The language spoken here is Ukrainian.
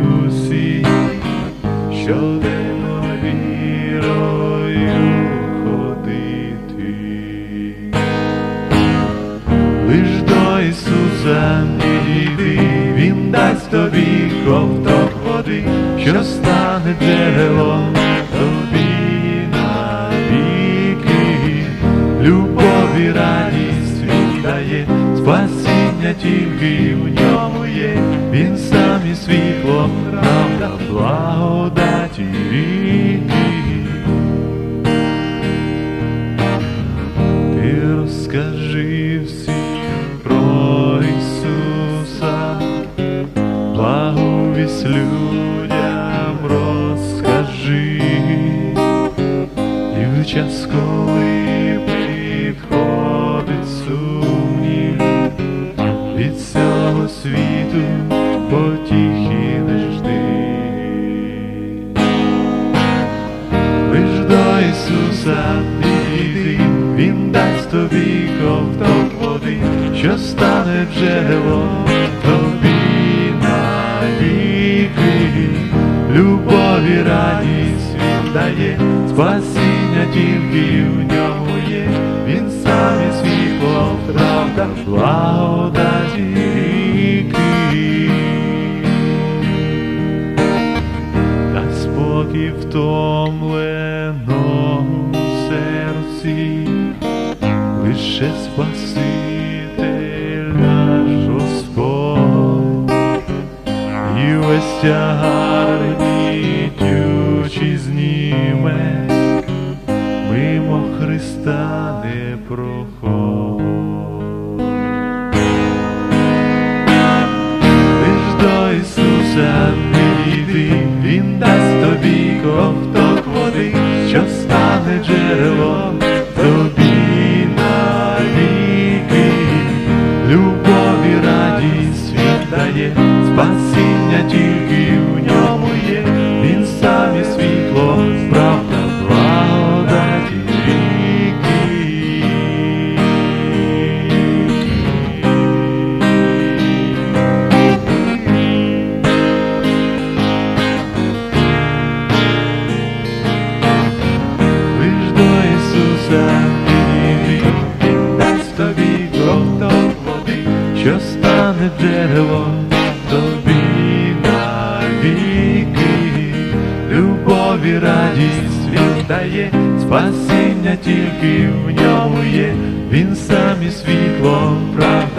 дусі, щоденно вірою ходити. Лиш до Ісуса підійди, Він дасть тобі ковток води, що стане джерелом тобі навіки. Любов і радість Він дає, спасіння тільки в ньому є. Він сам і світло, правда, благодаті ріки. Ти розкажи всім про Ісуса, благовість людям розкажи. І в час, коли підходить сумнів, від цього світу потіхи не жди. Лиш до Ісуса підійди, Він дасть тобі ковток води, що стане джерелом тобі навіки. Любов і радість Він дає, спасіння тільки в ньому є. Він сам і світло, правда, благодаті ріки. Дай спокій втомленому серці, лише Спаситель наш Господь, і весь тягар гнітючий зніме, мимо Христа не проходь. Лиш до Ісуса підійди, Він дасть тобі ковток води, що стане джерелом тобі навіки. Любов і радість Він дає, спасіння тільки в ньому є. Він сам і світло, правда, благодаті ріки. Лиш до Ісуса підійди, Він дасть тобі ковток води, що стане джерелом тобі навіки. Любов і радість Він дає, спасіння тільки в ньому є. Він сам і світло, правда,